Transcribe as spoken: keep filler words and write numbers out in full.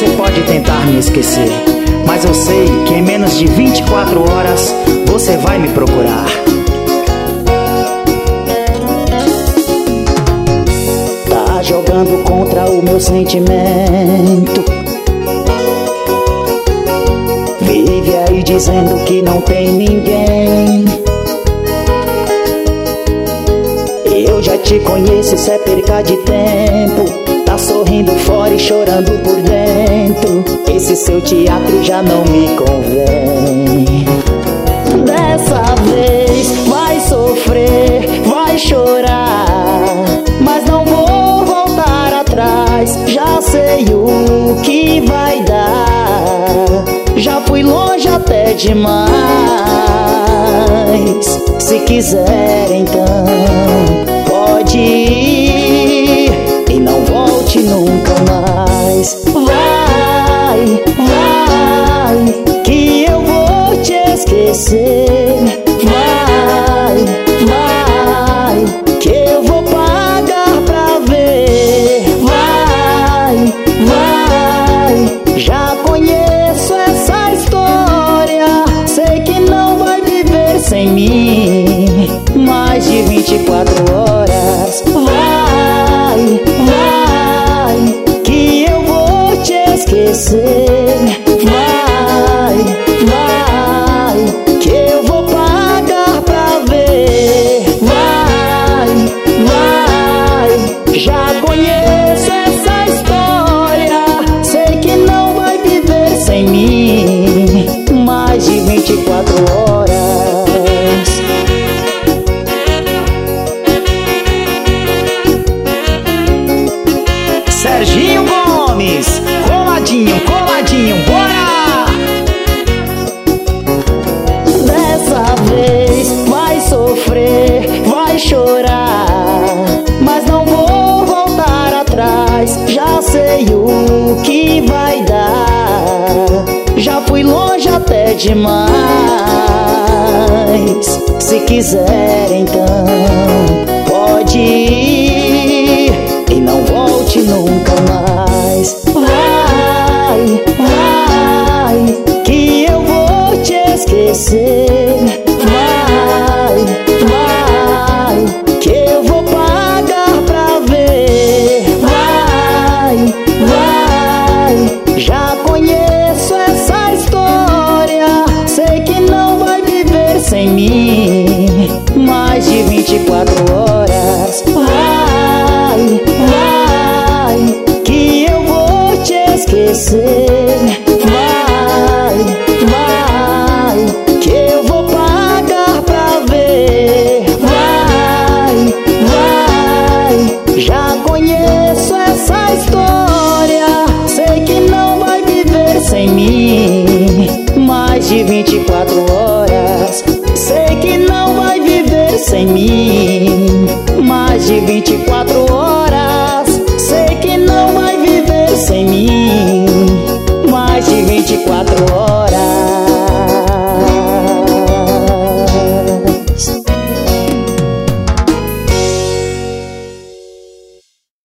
Você pode tentar me esquecer, mas eu sei que em menos de vinte e quatro horas você vai me procurar. Tá jogando contra o meu sentimento, vive aí dizendo que não tem ninguém. Eu já te conheço, isso é perca de tempo. Tá sorrindo fora e chorando por dentro. Esse seu teatro já não me convém. Dessa vez vai sofrer, vai chorar, mas não vou voltar atrás. Já sei o que vai dar, já fui longe até demais. Se quiser então pode ir e não volte nunca mais. Vai, vai, que eu vou te esquecer. Vai, vai, que eu vou pagar pra ver. Vai, vai, já conheço essa história. Sei que não vai viver sem mim mais de vinte e quatro horas. Vai, vai, que eu vou te esquecer. Vai, vai, que eu vou pagar pra ver. Vai, vai, já conheço essa história. Sei que não vai viver sem mim mais de vinte e quatro horas. Serginho Gomes, coladinho, coladinho, bora! Dessa vez vai sofrer, vai chorar, mas não vou voltar atrás. Já sei o que vai dar, já fui longe até demais. Se quiser então pode ir e não volte nunca mais. Vai, vai, que eu vou te esquecer. Vai, vai, que eu vou pagar pra ver. Vai, vai, já conheço essa história. Sei que não vai viver sem mim mais de vinte e quatro horas. Vai, vai, que eu vou te esquecer. Vai, vai, que eu vou pagar pra ver. Vai, vai, já conheço essa história. Sei que não vai viver sem mim mais de vinte e quatro horas. Sei que não vai viver sem mim mais de vinte e quatro horas. Sei que não vai viver sem mim mais de vinte e quatro horas.